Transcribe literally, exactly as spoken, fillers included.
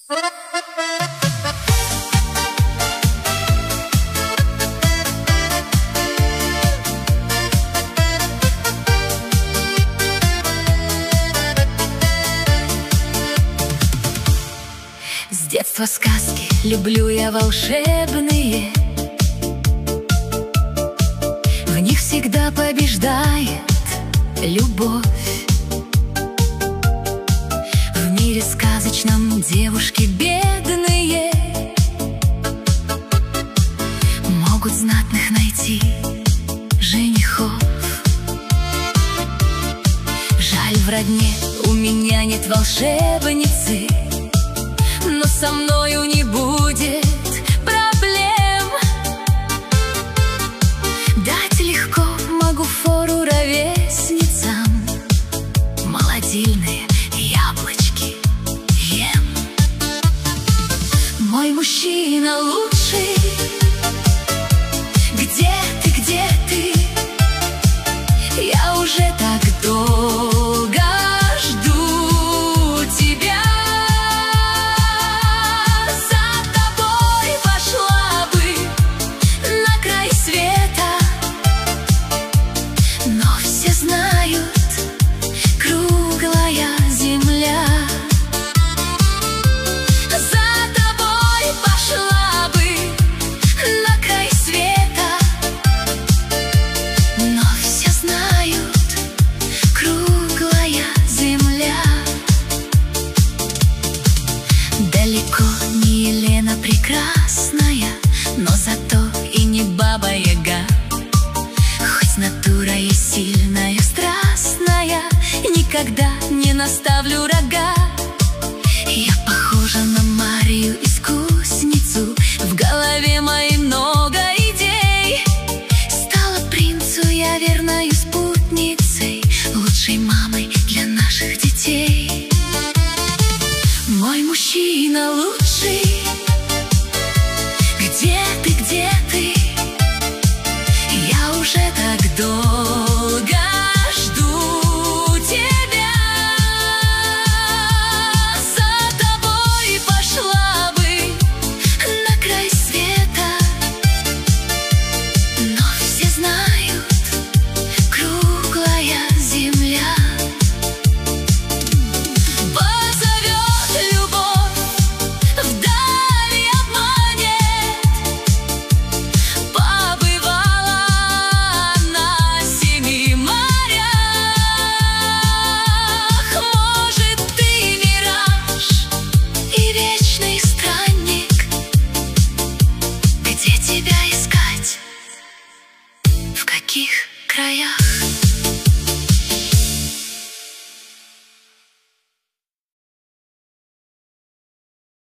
С детства сказки люблю я волшебные, в них всегда побеждает любовь. В мире сказочном девушки бедные могут знатных найти женихов. Жаль, в родне у меня нет волшебницы, но со мною не будет проблем. Дать легко могу фору ровесницам, молодильные яблочки ем. Мой мужчина лучший, где ты, где ты? Я уже так долго жду тебя. За тобой пошла бы на край света, но все знают, круглая земля. За тобой пошла бы на край света, но все знают, круглая земля. Далеко не Елена прекрасная, но зато и не Баба-Яга. Хоть натура и сильная, страстная, никогда не наставлю рога. Я похожа на Марию-искусницу, в голове моей много идей. Стала принцу я верною спутницей, лучшей мамой для наших детей. Мой мужчина лучший, где ты, где ты? Я уже так долго жду тебя. За тобой пошла бы на край света, но все знают, круглая земля. Позовет любовь, вдали обманет. Побывала на семи морях. Может, ты мираж и вечный странник, где тебя искать, в каких краях?